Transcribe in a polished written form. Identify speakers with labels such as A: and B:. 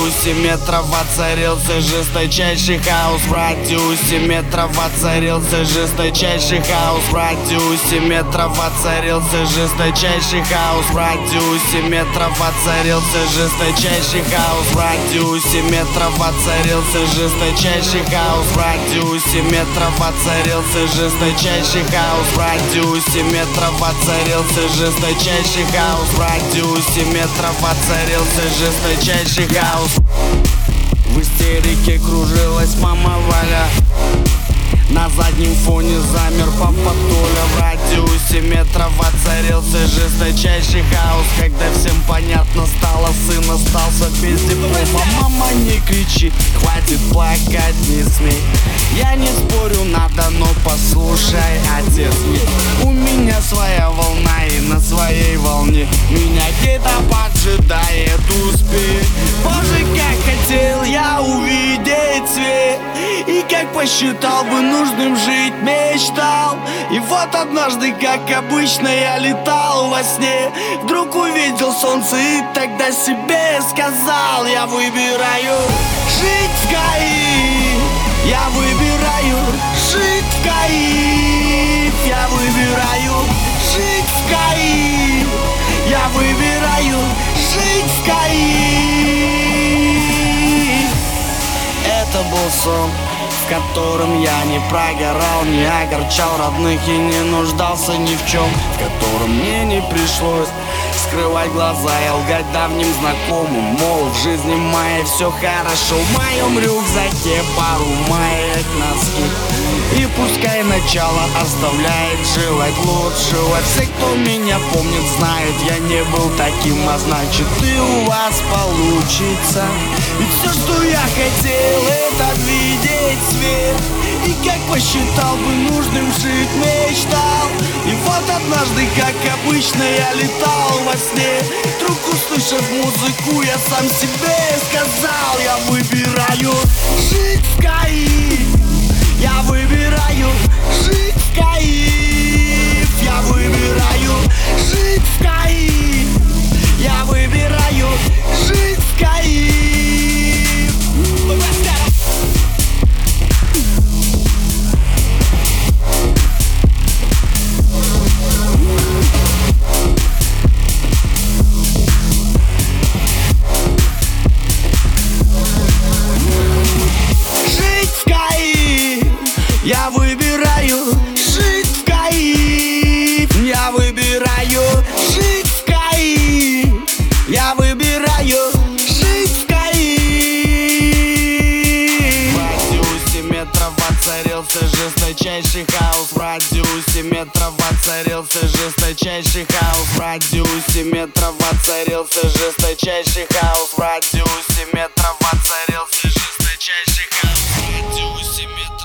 A: радиусе метров воцарился жесточайший хаос. В радиусе метров воцарился жесточайший хаос. В радиусе метров воцарился жесточайший хаос. В радиусе метров воцарился жесточайший хаос. В радиусе метров воцарился жесточайший хаос. В радиусе метров воцарился жесточайший хаос. В радиусе метров воцарился жесточайший хаос. В радиусе метров воцарился жесточайший хаос. В истерике кружилась мама Валя, на заднем фоне замер папа Толя. В радиусе метров воцарился жесточайший хаос. Когда всем понятно стало, сын остался без диплома. Мама, не кричи, хватит плакать, не смей. Я не спорю, надо, но послушай, отец. У меня своя волна, и на своей волне меня где-то поджидает успех. Боже, как хотел я увидеть свет, и как посчитал бы нужным жить, мечтал. И вот однажды, как обычно, я летал во сне, вдруг увидел солнце и тогда себе сказал: я выбираю жить в Каире, я выбираю жить в Каире, я выбираю жить в Каире, я выбираю жить в Каире. Это был сон, в котором я не прогорал, не огорчал родных и не нуждался ни в чем, в котором мне не пришлось скрывать глаза и лгать давним знакомым, мол, в жизни моей все хорошо. В моем рюкзаке пару маек, носки, и пускай начало оставляет желать лучшего. Все, кто меня помнит, знает, я не был таким, а значит и у вас получится. Ведь все, что я хотел, это видеть свет, и как посчитал бы нужным жить, мечтал. И вот однажды, как обычно, я летал во сне, вдруг услышав музыку, я сам себе сказал: я выбираю жить в Каире, я выбираю жить в Каире, я выбираю жить в Каире, я выбираю жить в Каире. Я выбираю жить в Каире, я выбираю жить в Каире, я выбираю жить в Каире. В радиусе метров воцарился жесточайший хаос. В радиусе метров воцарился жесточайший хаос. В радиусе метров воцарился жесточайший хаос. В радиусе метров воцарился жесточайший хаос. В радиусе метров